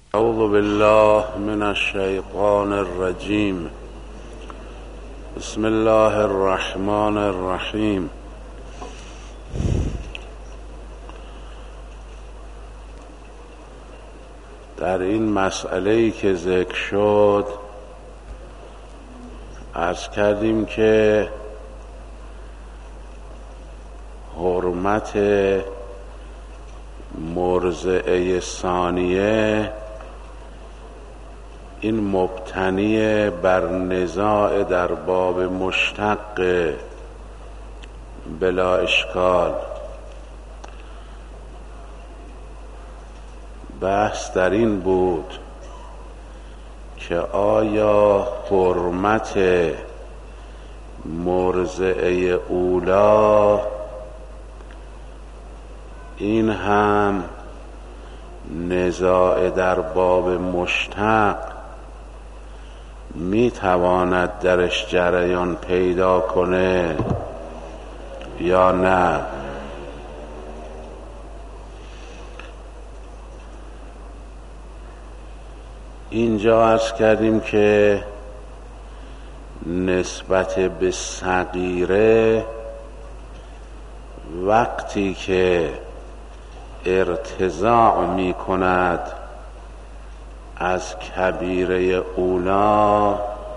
اعوذ بالله من الشیطان الرجیم. بسم الله الرحمن الرحیم. در این مسئله‌ای که ذکر شد عرض کردیم که حرمت مرضعه ثانیه این مبتنی بر نزاع در باب مشتق بلا اشکال. بحث در این بود که آیا حرمت مرضعه اولا این هم نزاع در باب مشتق می تواند درش جریان پیدا کنه یا نه؟ اینجا عرض کردیم که نسبت به صغیره وقتی که ارتضاع می کند از کبیره اولا،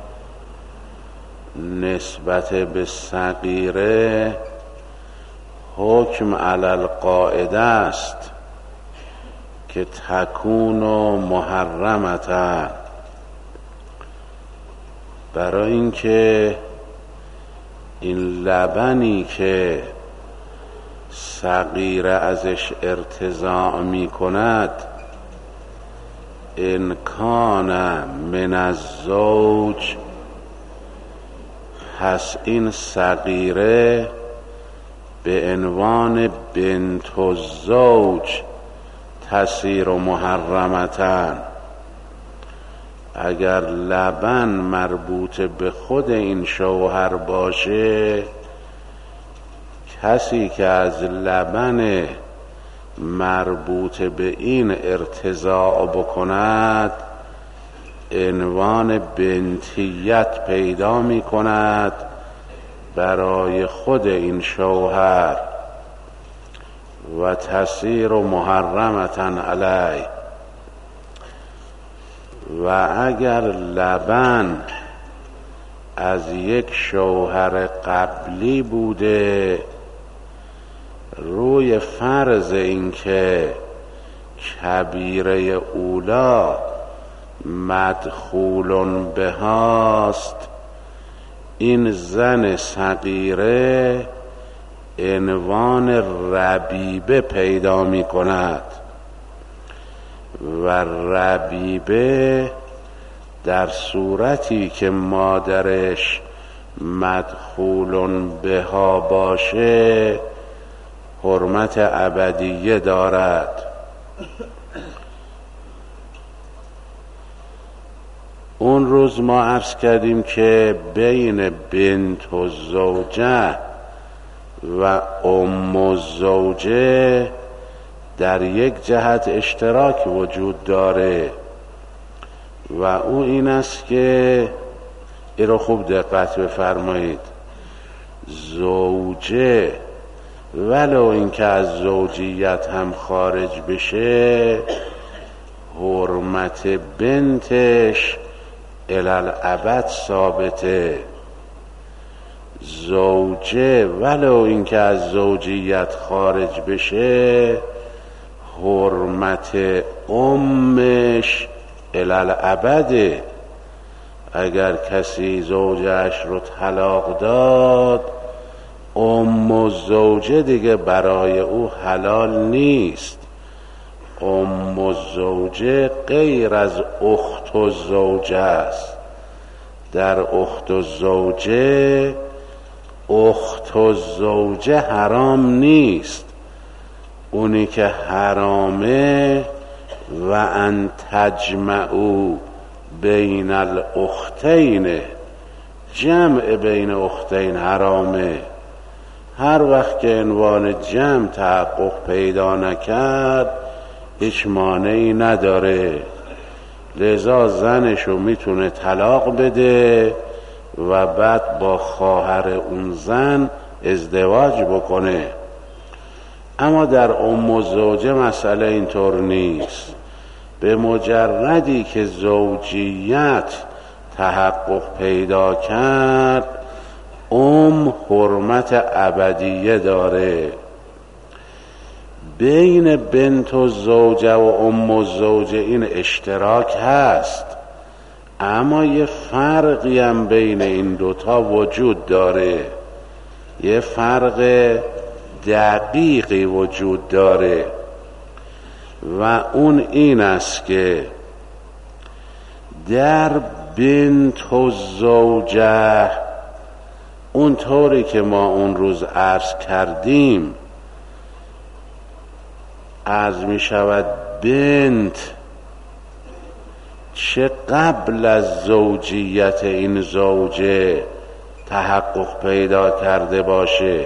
نسبت به صغیره حکم علی القاعده است که تکون محرمتا، برای اینکه این لبنی که صغیره ازش ارتضاع می کند ان کان من الزوج، پس این صغیره به عنوان بنت الزوج تصیر محرمتن. اگر لبن مربوط به خود این شوهر باشه، کسی که از لبن مربوط به این ارتضاع بکند عنوان بنتیت پیدا می کند برای خود این شوهر و تصیر محرمتن علی. و اگر لبن از یک شوهر قبلی بوده، روی فرض این که کبیره اولا مدخول بهاست، این زن صغیره عنوان ربیبه پیدا می کند و ربیبه در صورتی که مادرش مدخول بها باشه حرمت ابدیه دارد. اون روز ما عرض کردیم که بین بنت الزوجه و ام الزوجه در یک جهت اشتراک وجود داره و او این است که این رو خوب دقت بفرمایید، زوجه ولو اینکه از زوجیت هم خارج بشه حرمت بنتش الالعبد ثابته. زوجه ولو اینکه از زوجیت خارج بشه حرمت امش الالعبده. اگر کسی زوجش رو طلاق داد، ام الزوجه دیگه برای او حلال نیست. ام الزوجه غیر از اخت الزوجه است. در اخت الزوجه، اخت الزوجه حرام نیست، اونی که حرامه و ان تجمعوا بین الاختین، جمع بین اختین حرامه. هر وقت که عنوان جمع تحقق پیدا نکرد هیچ مانعی نداره. لذا زنشو میتونه طلاق بده و بعد با خواهر اون زن ازدواج بکنه. اما در ام الزوجه مسئله اینطور نیست. به مجردی که زوجیت تحقق پیدا کرد، حرمت ابدیه داره. بین بنت الزوجه و ام الزوجه این اشتراک هست، اما یه فرقی هم بین این دوتا وجود داره، یه فرق دقیقی وجود داره و اون این است که در بنت الزوجه اون طوری که ما اون روز عرض کردیم، عرض می شود بنت چه قبل از زوجیت این زوجه تحقق پیدا کرده باشه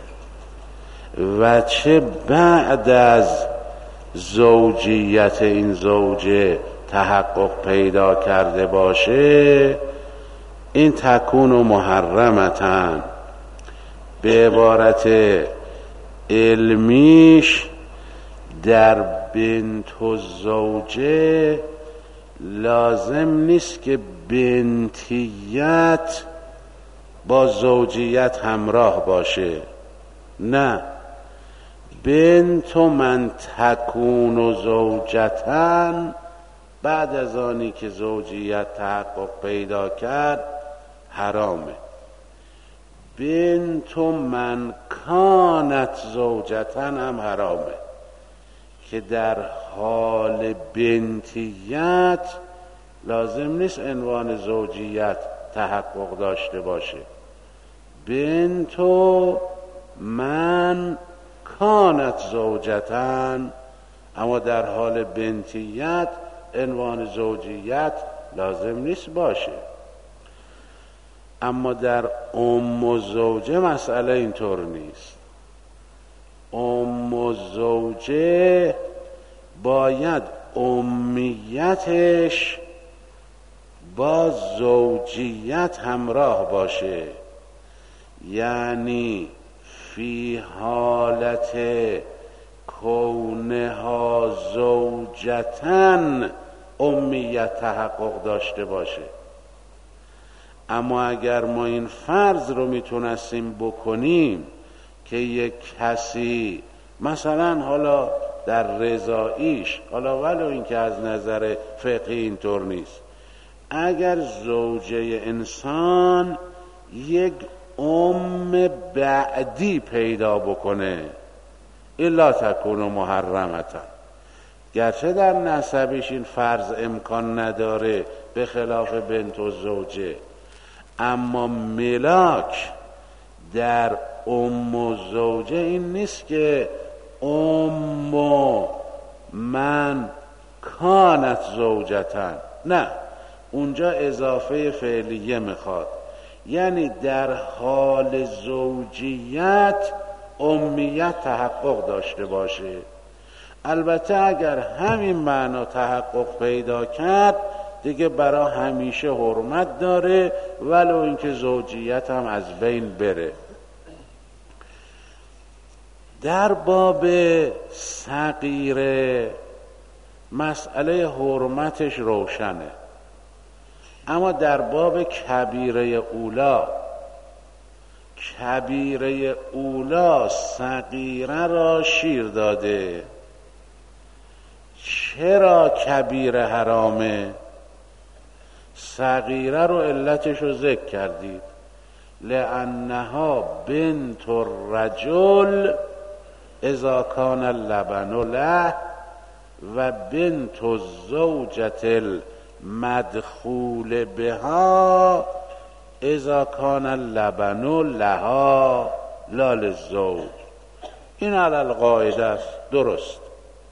و چه بعد از زوجیت این زوجه تحقق پیدا کرده باشه، این تکون و محرمتن. به عبارت علمیش در بنت الزوجه لازم نیست که بنتیت با زوجیت همراه باشه، نه، بنت من تکون زوجتن بعد از آنی که زوجیت تحقق پیدا کرد حرامه. بنت من کانت زوجتن هم حرامه که در حال بنتیت لازم نیست عنوان زوجیت تحقق داشته باشه. بنت من کانت زوجتن، اما در حال بنتیت عنوان زوجیت لازم نیست باشه. اما در ام الزوجه مسئله اینطور نیست. ام الزوجه باید امیتش با زوجیت همراه باشه، یعنی فی حالت کونها زوجتن امیت تحقق داشته باشه. اما اگر ما این فرض رو میتونستیم بکنیم که یک کسی مثلا حالا در رضاییش، حالا ولو این که از نظر فقهی اینطور نیست، اگر زوجه انسان یک بعدی پیدا بکنه، الا تکون محرمتا، گرچه در نسبش این فرض امکان نداره به خلاف بنت الزوجه، اما ملاک در ام الزوجه این نیست که من کانت زوجتن، نه، اونجا اضافه فعلیه میخواد، یعنی در حال زوجیت امیت تحقق داشته باشه. البته اگر همین معنا تحقق پیدا کرد دیگه برای همیشه حرمت داره، ولو اینکه زوجیت هم از بین بره. در باب صغیره مسئله حرمتش روشنه، اما در باب کبیره اولا صغیره را شیر داده. چرا کبیره حرامه؟ صغیره رو علتش رو ذکر کردید، لانها بنت الرجل اذا کان اللبن له و بنت الزوجة المدخول بها اذا کان اللبن لها لا للزوج. این علی القاعده است، درست.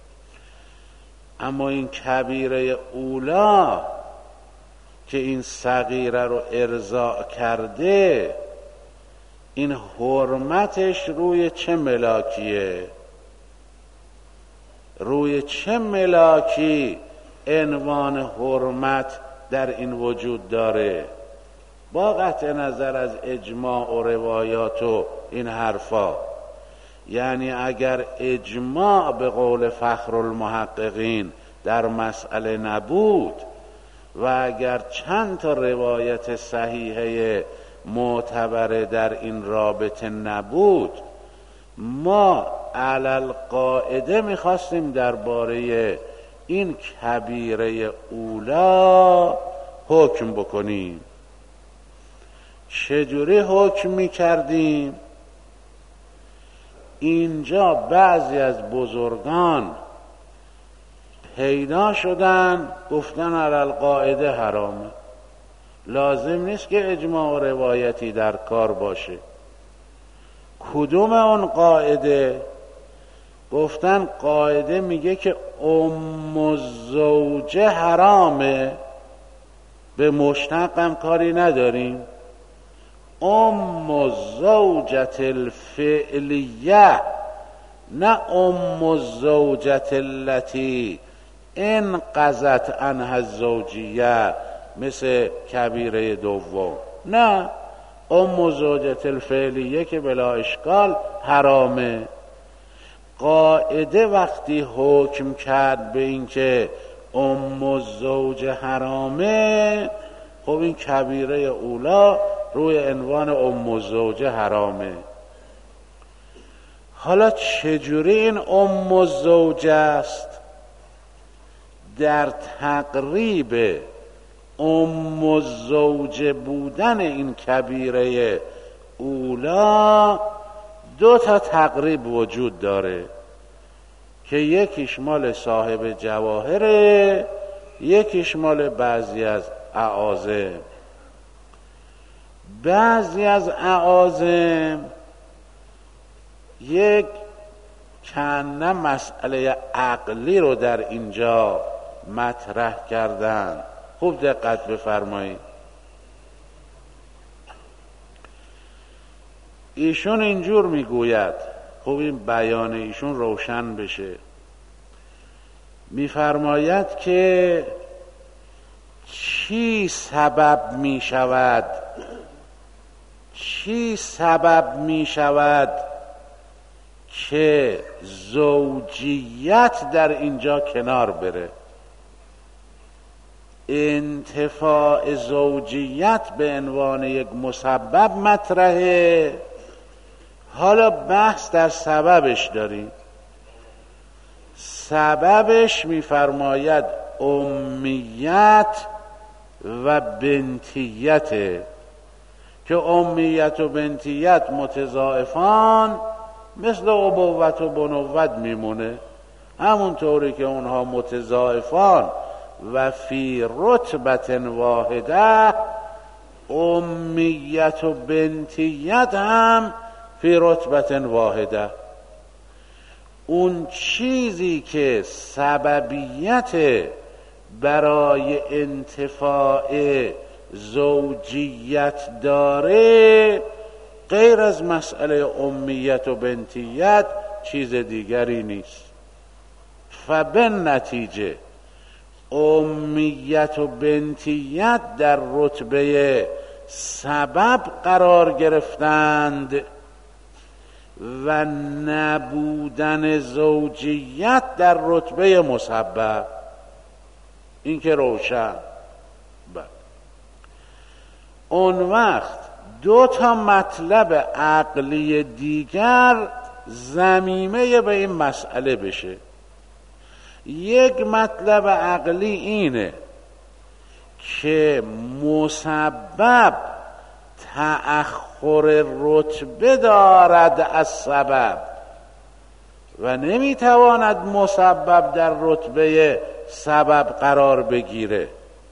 اما این کبیره اولا که این صغیره رو ارضاء کرده، این حرمتش روی چه ملاکیه؟ روی چه ملاکی عنوان حرمت در این وجود داره، با قطع نظر از اجماع و روایات و این حرفا. یعنی اگر اجماع به قول فخرالمحققین در مسئله نبود و اگر چند تا روایت صحیحه معتبره در این رابطه نبود، ما علل قاعده میخواستیم درباره این کبیره اولا حکم بکنیم. چجوری حکم میکردیم؟ اینجا بعضی از بزرگان پیدا شدن گفتن علل قاعده حرامه، لازم نیست که اجماع و روایتی در کار باشه. کدوم اون قاعده؟ گفتن قاعده میگه که الزوجه حرامه، به مشتق هم کاری نداریم. الزوجة الفعلیه، نه الزوجة التي انقضت عنها الزوجیه مثل کبیره دوم. نه، الزوجة الفعلیه که بلا اشکال حرامه. قاعده وقتی حکم کرد به این که الزوجه حرامه، خب این کبیره اولا روی عنوان الزوجه حرامه. حالا چجوری این الزوجه است؟ در تقریب الزوجه بودن این کبیره اولا دو تا تقریب وجود داره که یکیش مال صاحب جواهره، یکیش مال بعضی از اعاظم. بعضی از اعاظم یک کنه مسئله عقلی رو در اینجا مطرح کردن. خوب دقت بفرمایید. ایشون اینجور میگوید، خوب این بیان ایشون روشن بشه، میفرماید که چی سبب می شود که زوجیت در اینجا کنار بره؟ انتفاع زوجیت به عنوان یک مسبب مطرحه. حالا بحث در سببش داریم. سببش میفرماید امیت و بنتیت، که امیت و بنتیت متضاعفان مثل ابوت و بنوت میمونه، همونطوری که اونها متضاعفان و فی رتبت واحده، امیت و بنتیت هم فی رتبت واحده. اون چیزی که سببیت برای انتفاع زوجیت داره، غیر از مسئله امیت و بنتیت چیز دیگری نیست. فبالنتیجه امیت و بنتیت در رتبه سبب قرار گرفتند و نبودن زوجیت در رتبه مسبب. این که روشن. اون وقت دو تا مطلب عقلی دیگر ضمیمه به این مسئله بشه. یک مطلب عقلی اینه که مسبب تأخر رتبه دارد از سبب و نمیتواند مسبب در رتبه سبب قرار بگیره.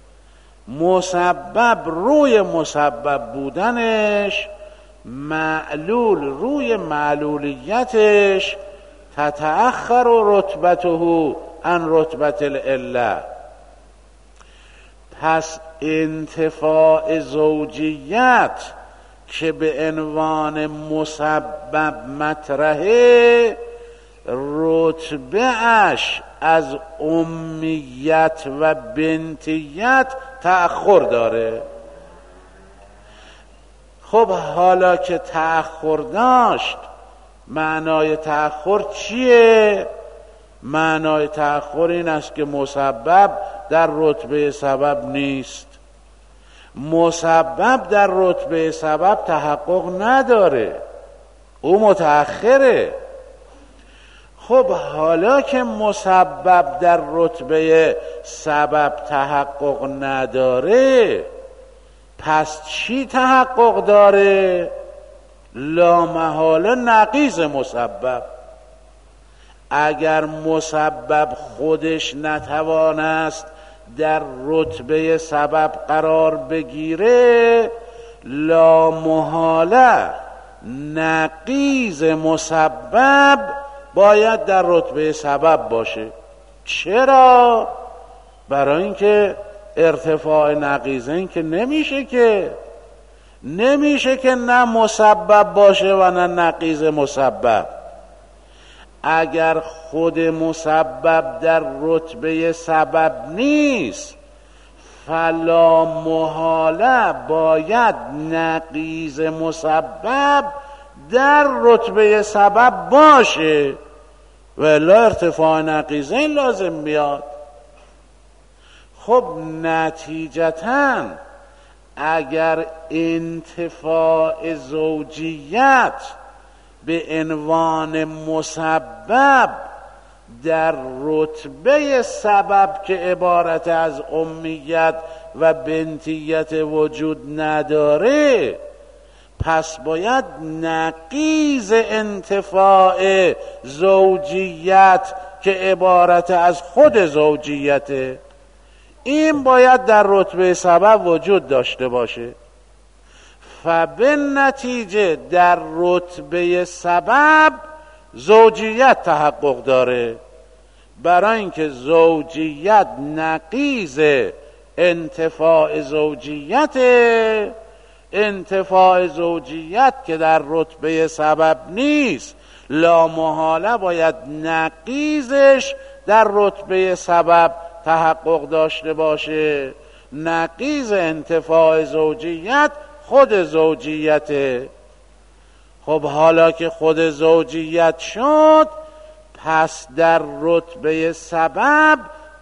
مسبب روی مسبب بودنش، معلول روی معلولیتش، تتأخر رتبته عن رتبت العله. پس انتفاع زوجیت که به عنوان مسبب مطرحه، رتبه اش از امیت و بنتیت تأخر داره. خب حالا که تأخر داشت، معنای تأخر چیه؟ معنای تأخر این است که مسبب در رتبه سبب نیست. مسبب در رتبه سبب تحقق نداره، او متأخره. خب حالا که مسبب در رتبه سبب تحقق نداره، پس چی تحقق داره؟ لامحاله نقیض مسبب. اگر مسبب خودش نتوانست در رتبه سبب قرار بگیره، لامحاله نقیض مسبب باید در رتبه سبب باشه. چرا؟ برای اینکه ارتفاع نقیضین که نمیشه که نه مسبب باشه و نه نقیض مسبب. اگر خود مسبب در رتبه سبب نیست، فلا محاله باید نقیض مسبب در رتبه سبب باشه، ولی ارتفاع نقیضین لازم میاد. خب نتیجتاً اگر انتفاع زوجیت به عنوان مسبب در رتبه سبب که عبارت از امیت و بنتیت وجود نداره، پس باید نقیض انتفاع زوجیت که عبارت از خود زوجیته، این باید در رتبه سبب وجود داشته باشه. فبالنتیجه در رتبه سبب زوجیت تحقق داره، برای اینکه زوجیت نقیض انتفاع زوجیت. انتفاع زوجیت که در رتبه سبب نیست، لامحاله باید نقیضش در رتبه سبب تحقق داشته باشه. نقیض انتفاع زوجیت خود زوجیته. خب حالا که خود زوجیت شد، پس در رتبه سبب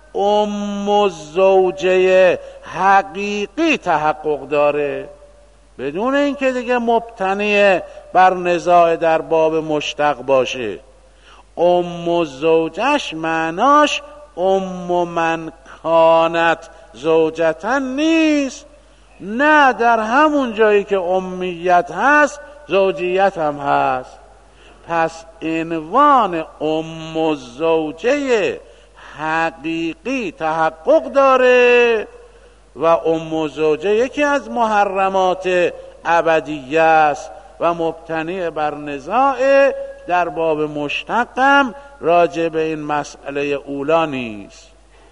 الزوجه حقیقی تحقق داره، بدون اینکه دیگه مبتنی بر نزاع در باب مشتق باشه. الزوجش معناش من کانت زوجتن نیست، نه، در همون جایی که امیت هست زوجیت هم هست. پس عنوان الزوجه حقیقی تحقق داره و الزوجه یکی از محرمات ابدیه است و مبتنی بر نزاع در باب مشتقم راجع به این مسئله اولا نیست.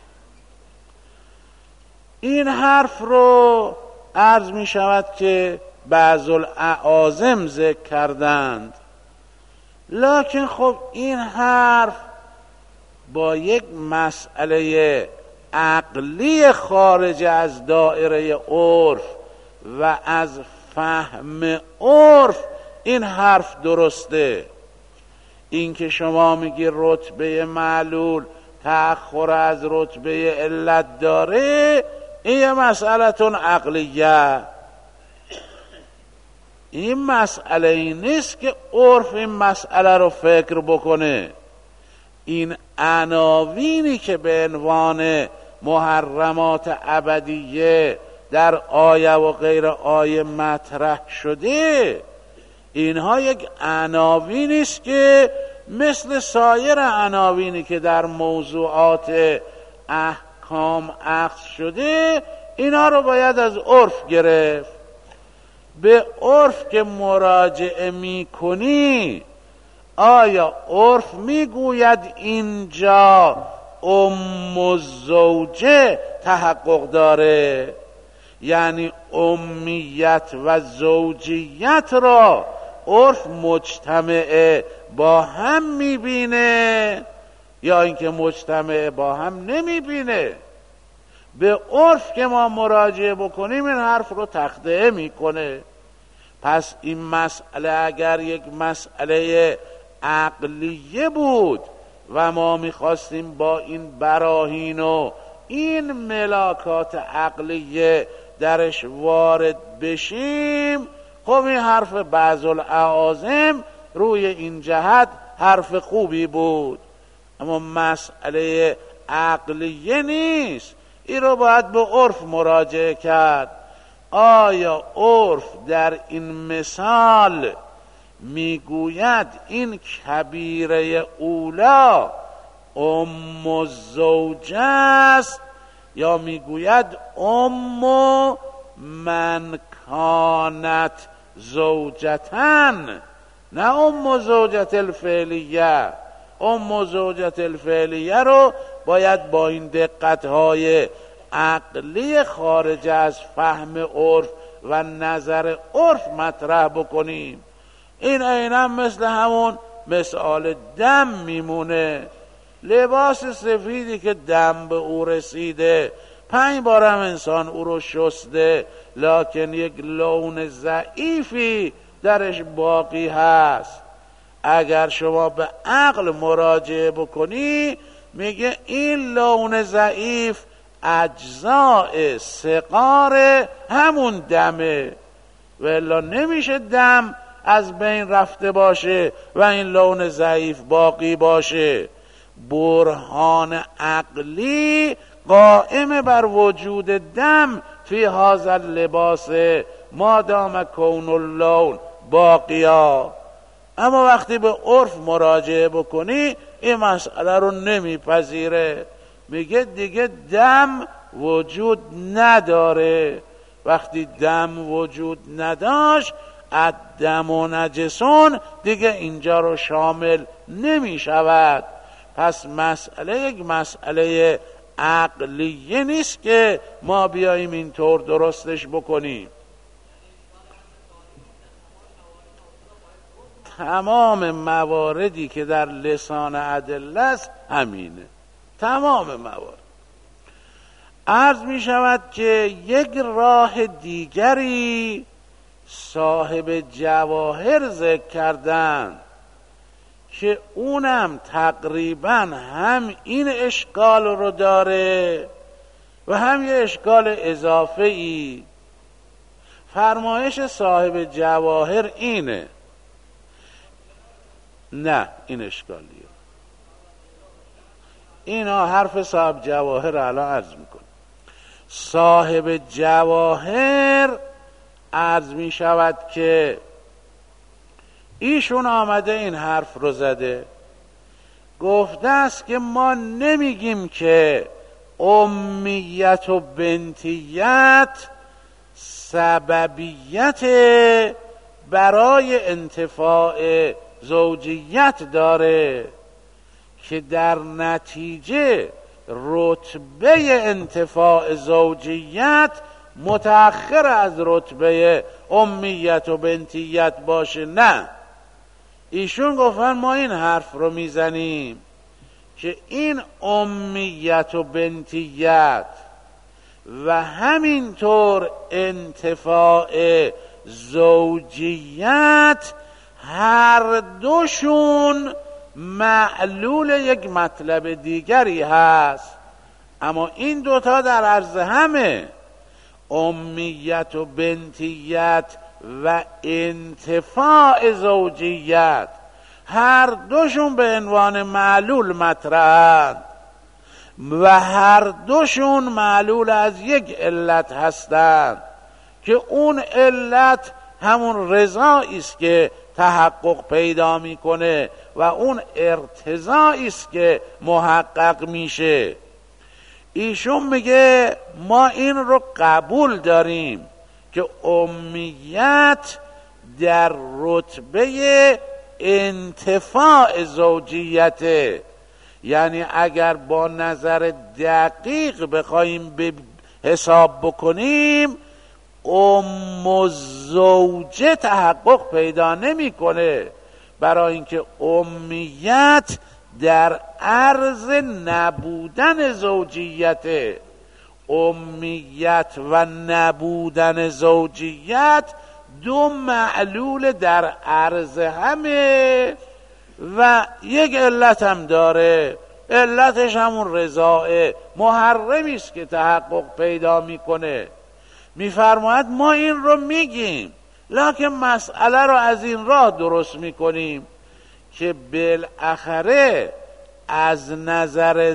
این حرف رو عرض می شود که بعض الاعاظم ذکر کردند، لکن خب این حرف با یک مسئله عقلی خارج از دایره عرف و از فهم عرف این حرف درسته. این که شما میگی رتبه معلول تأخر از رتبه علت داره، این یه مسئلتون عقلیه. این مسئله ای نیست که عرف این مسئله رو فکر بکنه. این عناوینی که به عنوان محرمات ابدیه در آیه و غیر آیه مطرح شده، اینها یک عناوینی است که مثل سایر عناوینی که در موضوعات احکام اخذ شده، اینا رو باید از عرف گرفت. به عرف که مراجعه می کنی، آیا عرف میگوید اینجا الزوجه تحقق داره، یعنی امیت و زوجیت را عرف مجتمع با هم میبینه یا اینکه مجتمع با هم نمیبینه؟ به عرف که ما مراجعه بکنیم این حرف رو تخطئه میکنه. پس این مسئله اگر یک مسئله عقلیه بود و ما میخواستیم با این براهین و این ملاکات عقلیه درش وارد بشیم، خب این حرف بعض الاعاظم روی این جهت حرف خوبی بود، اما مسئله عقلیه نیست. این رو باید به عرف مراجعه کرد. آیا عرف در این مثال میگوید این کبیره اولا ام الزوجه است یا میگوید ام من کانت زوجتن؟ نه ام زوجت الفعلیه. ام زوجت الفعلیه رو باید با این دقت‌های عقلی خارج از فهم عرف و نظر عرف مطرح بکنیم. این عیناً مثل همون مثال دم میمونه. لباس سفیدی که دم به او رسیده 5 بار هم انسان او رو شسته، لکن یک لون ضعیفی درش باقی هست. اگر شما به عقل مراجعه بکنی میگه این لون ضعیف اجزاء سقار همون دمه، ولی نمیشه دم از بین رفته باشه و این لون ضعیف باقی باشه. برهان عقلی قائم بر وجود دم فی هذا اللباس ما دام کون اللون باقیا. اما وقتی به عرف مراجعه بکنی این مسئله رو نمیپذیره، میگه دیگه دم وجود نداره. وقتی دم وجود نداشت الدم و نجسون دیگه اینجا رو شامل نمی شود. پس مسئله یک مسئله عقلیه نیست که ما بیاییم اینطور درستش بکنیم. تمام مواردی که در لسان ادله است همینه، تمام موارد. عرض می شود که یک راه دیگری صاحب جواهر ذکر کردن که اونم تقریبا هم این اشکال رو داره و هم یه اشکال اضافه ای. فرمایش صاحب جواهر اینه، نه این اشکالیه. اینا حرف صاحب جواهر الان عرض میکنه. صاحب جواهر عرض می شود که ایشون آمده این حرف رو زده، گفته است که ما نمیگیم که امیت و بنتیت سببیت برای انتفاع زوجیت داره که در نتیجه رتبه انتفاع زوجیت متأخر از رتبه امیت و بنتیت باشه. نه، ایشون گفتن ما این حرف رو میزنیم که این امیت و بنتیت و همینطور انتفاع زوجیت هر دوشون معلول یک مطلب دیگری هست، اما این دوتا در عرض همه، امیت و بنتیت و انتفاع زوجیت هر دوشون به عنوان معلول مطرحند و هر دوشون معلول از یک علت هستند که اون علت همون رضایی است که تحقق پیدا میکنه و اون ارتضایی است که محقق میشه. ایشون میگه ما این رو قبول داریم که امیت در رتبه انتفاع زوجیته، یعنی اگر با نظر دقیق بخوایم به حساب بکنیم الزوجه تحقق پیدا نمیکنه، برای اینکه امیت در عرض نبودن زوجیته. امیت و نبودن زوجیت دو معلول در عرض همه و یک علت هم داره، علتش همون رضاعه، محرمی است که تحقق پیدا میکنه. میفرماید ما این رو میگیم لکن مسئله رو از این راه درست میکنیم که بالاخره از نظر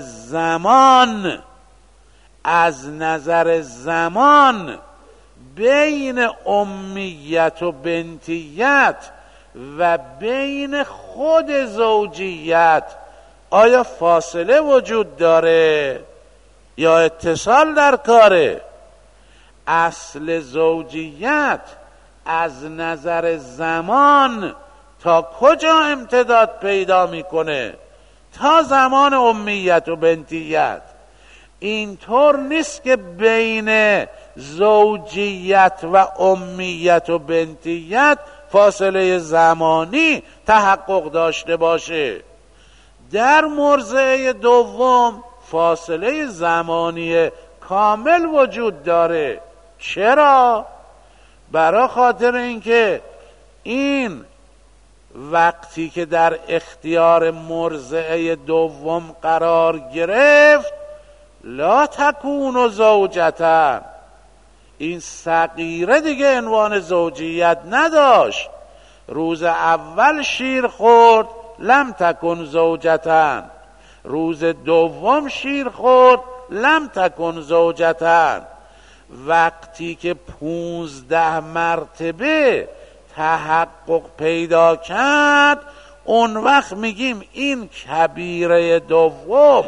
زمان بین امیت و بنتیت و بین خود زوجیت آیا فاصله وجود داره یا اتصال در کاره؟ اصل زوجیت از نظر زمان تا کجا امتداد پیدا میکنه؟ تا زمان امیت و بنتیت. اینطور نیست که بین زوجیت و امیت و بنتیت فاصله زمانی تحقق داشته باشه. در مرضعه دوم فاصله زمانی کامل وجود داره. چرا؟ برای خاطر اینکه این وقتی که در اختیار مرضعه دوم قرار گرفت لا تکون زوجتن، این صغیره دیگه عنوان زوجیت نداشت. روز اول شیر خورد لم تکن زوجتن، روز دوم شیر خورد لم تکن زوجتن. وقتی که 15 مرتبه تحقق پیدا کرد اون وقت میگیم این کبیره دوم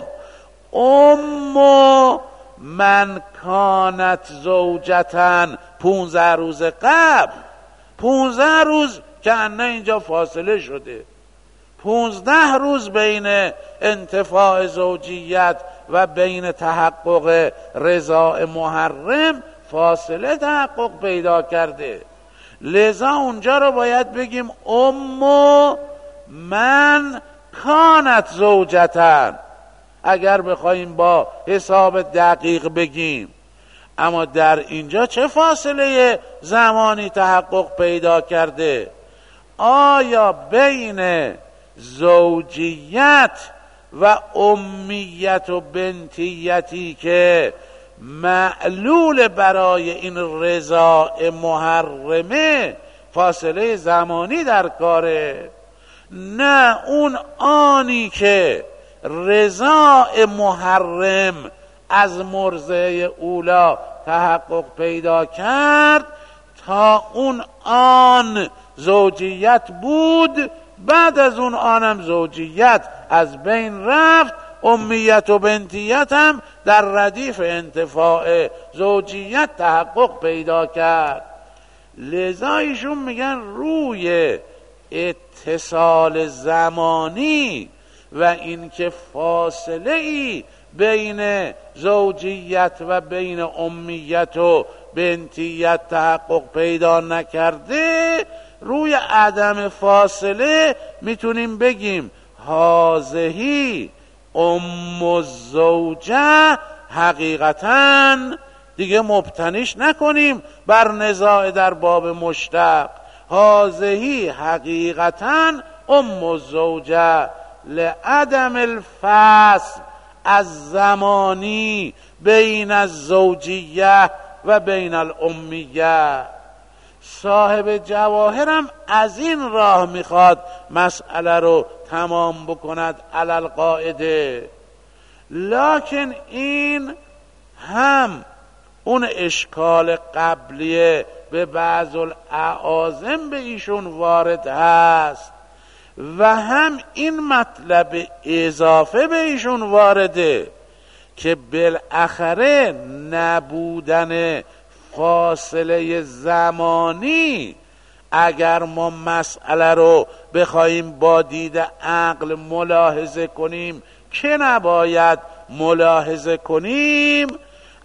من کانت زوجتن 15 روز قبل، 15 روز که انه اینجا فاصله شده، 15 روز بین انتفاع زوجیت و بین تحقق رضاع محرم فاصله تحقق پیدا کرده. لذا اونجا رو باید بگیم من کانت زوجتن اگر بخوایم با حساب دقیق بگیم. اما در اینجا چه فاصله زمانی تحقق پیدا کرده؟ آیا بین زوجیت و امیت و بنتیتی که معلول برای این رضاع محرمه فاصله زمانی در کاره؟ نه، اون آنی که رضاع محرم از مرضعه اولا تحقق پیدا کرد تا اون آن زوجیت بود، بعد از اون آنم زوجیت از بین رفت، امیت و بنتیت هم در ردیف انتفاع زوجیت تحقق پیدا کرد. لذا ایشون میگن روی اتصال زمانی و اینکه فاصله ای بین زوجیت و بین امیت و بنتیت تحقق پیدا نکرده، روی عدم فاصله میتونیم بگیم هازهی الزوجه، حقیقتاً دیگه مبتنیش نکنیم بر نزاع در باب مشتق. هازهی حقیقتاً الزوجه لعدم الفصل از زمانی بین الزوجیه و بین الامیه. صاحب جواهرم از این راه میخواد مسئله رو تمام بکند علی القاعده، لکن این هم اون اشکال قبلیه به بعض الاعاظم به ایشون وارد هست و هم این مطلب اضافه به ایشون وارده که بالاخره نبودن فاصله زمانی، اگر ما مسئله رو بخوایم با دید عقل ملاحظه کنیم که نباید ملاحظه کنیم،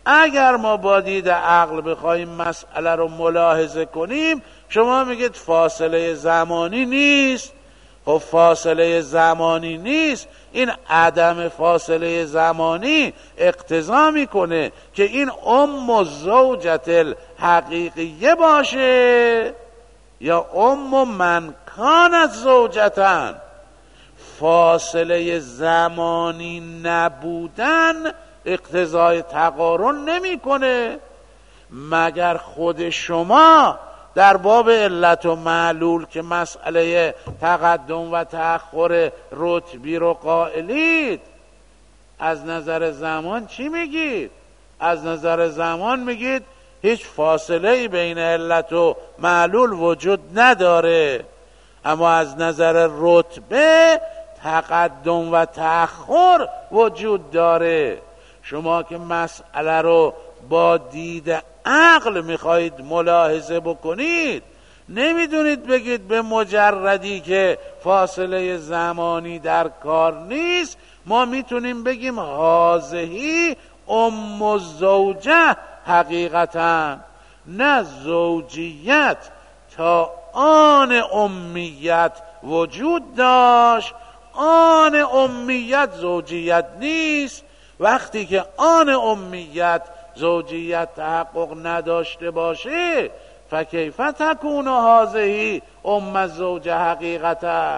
اگر ما با دید عقل بخوایم مسئله رو ملاحظه کنیم، شما میگید فاصله زمانی نیست. خب فاصله زمانی نیست، این عدم فاصله زمانی اقتضا میکنه که این زوجت الحقیقیه باشه یا من کانت زوجتن. فاصله زمانی نبودن اقتضای تقارن نمیکنه، مگر خود شما در باب علت و معلول که مسئله تقدم و تأخر رتبی رو قائلید، از نظر زمان چی میگید؟ از نظر زمان میگید هیچ فاصله بین علت و معلول وجود نداره، اما از نظر رتبه تقدم و تأخر وجود داره. شما که مسئله رو با دید عقل میخواهید ملاحظه بکنید، نمیدونید بگید به مجردی که فاصله زمانی در کار نیست ما میتونیم بگیم هذهی الزوجه حقیقتا، نه زوجیت تا آن امیت وجود داشت. آن امیت زوجیت نیست. وقتی که آن امیت زوجیت تحقق نداشته باشه فکیف تکون هذه الزوجه حقیقتا.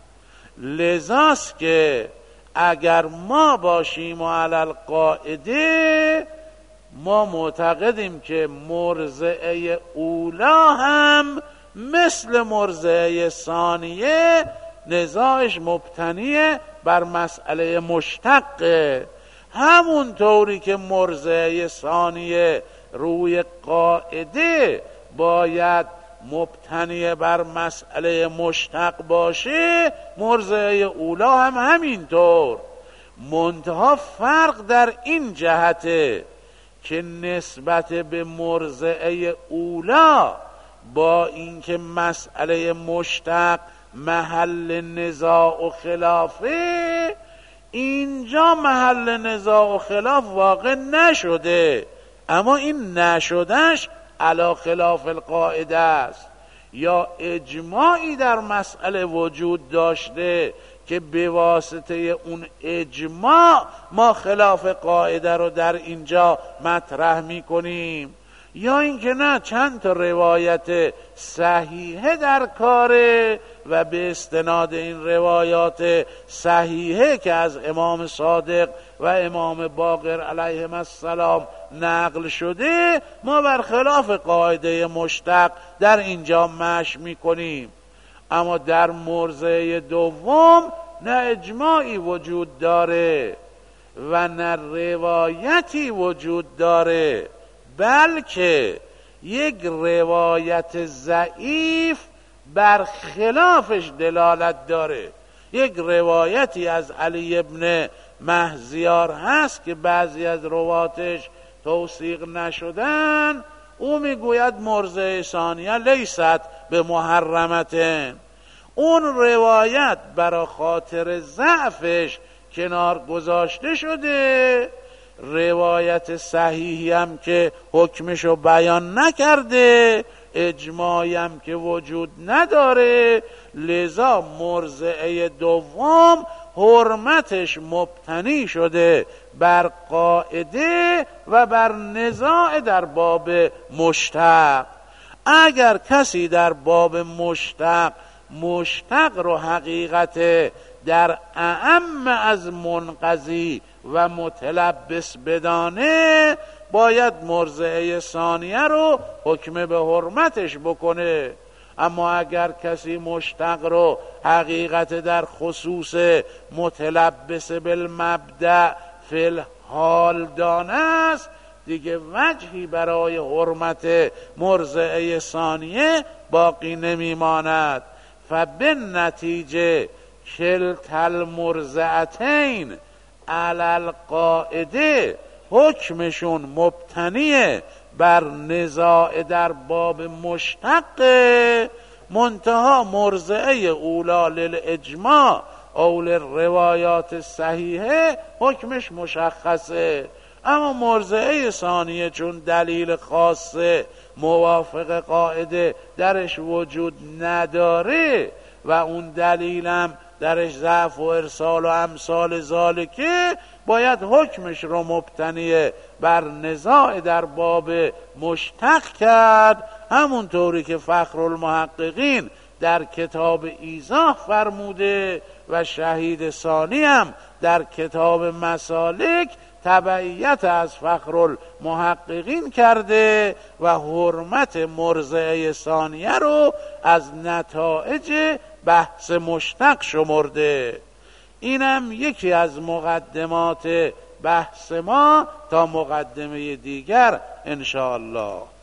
لذاست که اگر ما باشیم و علی القاعده ما معتقدیم که مرضعه اولا هم مثل مرضعه ثانیه نزاعش مبتنیه بر مسئله مشتقه، همون طوری که مرضعه ثانیه روی قاعده باید مبتنی بر مسئله مشتق باشه، مرضعه اولا هم همینطور. منتها فرق در این جهته که نسبت به مرضعه اولا با اینکه مسئله مشتق محل نزاع و خلافه، اینجا محل نزاع و خلاف واقع نشده، اما این نشدهش علی خلاف القاعده است. یا اجماعی در مسئله وجود داشته که به واسطه اون اجماع ما خلاف قاعده رو در اینجا مطرح میکنیم، یا اینکه نه چند تا روایت صحیحه در کاره و به استناد این روایات صحیحه که از امام صادق و امام باقر علیهم السلام نقل شده ما برخلاف قاعده مشتق در اینجا مشی میکنیم. اما در مرضعه دوم نه اجماعی وجود داره و نه روایتی وجود داره، بلکه یک روایت ضعیف بر خلافش دلالت داره. یک روایتی از علی ابن مهزیار هست که بعضی از رواتش توثیق نشدن، او میگوید مرضعه ثانیه لیست به محرمتن. اون روایت برای خاطر ضعفش کنار گذاشته شده، روایت صحیحی هم که حکمشو بیان نکرده، اجماعی هم که وجود نداره، لذا مرضعه دوم حرمتش مبتنی شده بر قاعده و بر نزاع در باب مشتق. اگر کسی در باب مشتق رو حقیقت در اعم از منقضی و متلبس بدانه، باید مرضعه ثانیه رو حکم به حرمتش بکنه. اما اگر کسی مشتق رو حقیقت در خصوص متلبس بالمبدأ فی الحال دانه است، دیگه وجهی برای حرمت مرضعه ثانیه باقی نمیماند. فبالنتیجه کلتا المرضعتین علی القاعده حکمشون مبتنیه بر نزاع در باب مشتق، منتها مرضعه اولا للاجماع او للروایات صحیحه حکمش مشخصه. اما مرضعه ثانیه چون دلیل خاصه موافق قاعده درش وجود نداره و اون دلیلم درش ضعف و ارسال و امثال ذالکه، باید حکمش رو مبتنی بر نزاع در باب مشتق کرد، همونطوری که فخرالمحققین در کتاب ایضاح فرموده و شهید ثانی هم در کتاب مسالک تبعیت از فخرالمحققین کرده و حرمت مرضعه ثانیه رو از نتایج بحث مشتق شمرده. اینم یکی از مقدمات بحث ما تا مقدمه دیگر انشاءالله.